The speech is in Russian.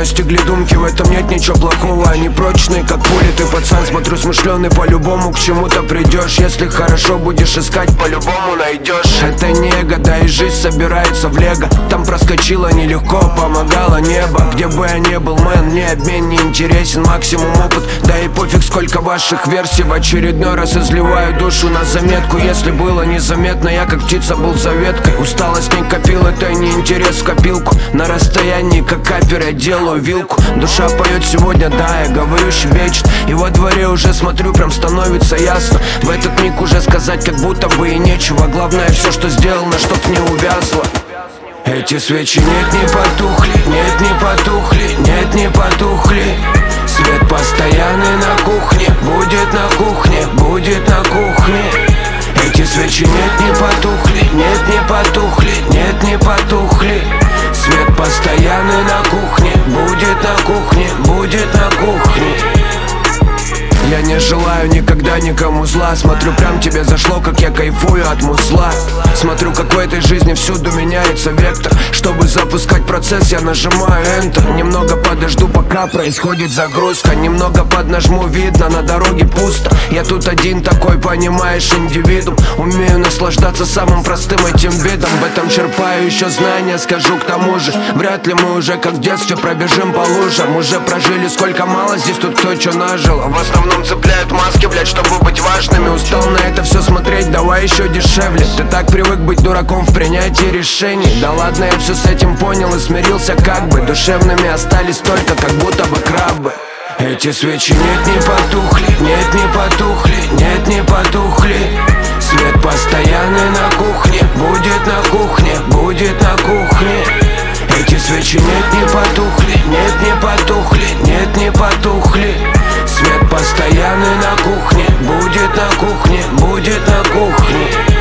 настигли думки, в этом нет ничего плохого. Они прочные, как пули, ты пацан, смотрю смышленый. По-любому к чему-то придешь. Если хорошо будешь искать, по-любому найдешь. Это не эго, да и жизнь собирается в лего. Там проскочила нелегко, помогало небо. Где бы я ни был, мэн, мне обмен не интересен. Максимум опыт, да и пофиг сколько ваших версий. В очередной раз изливаю душу на заметку. Если было незаметно, я как птица был за веткой. Усталость не копил, это не интерес в копилку. На расстоянии, как капер, я делаю вилку. Душа поет сегодня, да, я говорю, щебечет. И во дворе уже смотрю, прям становится ясно. В этот миг уже сказать как будто бы и нечего. Главное все, что сделано, чтоб не увязло. Эти свечи нет, не потухли, нет, не потухли, нет, не потухли. Свет постоянный на кухне, будет на кухне, будет на кухне. Эти свечи нет, не потухли, нет, не потухли, нет, не потухли. Свет постоянный на кухне, будет на кухне, будет на кухне. Я не желаю никогда никому зла. Смотрю, прям тебе зашло, как я кайфую от мусла. Смотрю, как в этой жизни всюду меняется вектор. Чтобы запускать процесс, я нажимаю Enter. Немного подожду, пока происходит загрузка. Немного поднажму, видно, на дороге пусто. Я тут один такой, понимаешь, индивидуум. Умею наслаждаться самым простым этим видом. В этом черпаю еще знания, скажу к тому же. Вряд ли мы уже как в детстве пробежим по лужам. Уже прожили сколько мало, здесь тут кто что нажил. В основном цепляют маски, блять, чтобы быть важными. Устал на это все смотреть, давай еще дешевле. Ты так привык быть дураком в принятии решений. Да ладно, я все с этим понял и смирился как бы. Душевными остались только как будто бы крабы. Эти свечи нет, не потухли, нет, не потухли, нет, не потухли. Свет постоянный на кухне, будет на кухне, будет на кухне. Эти свечи нет, не потухли, нет, не потухли, нет, не потухли. Свет постоянный на кухне, будет на кухне, будет на кухне.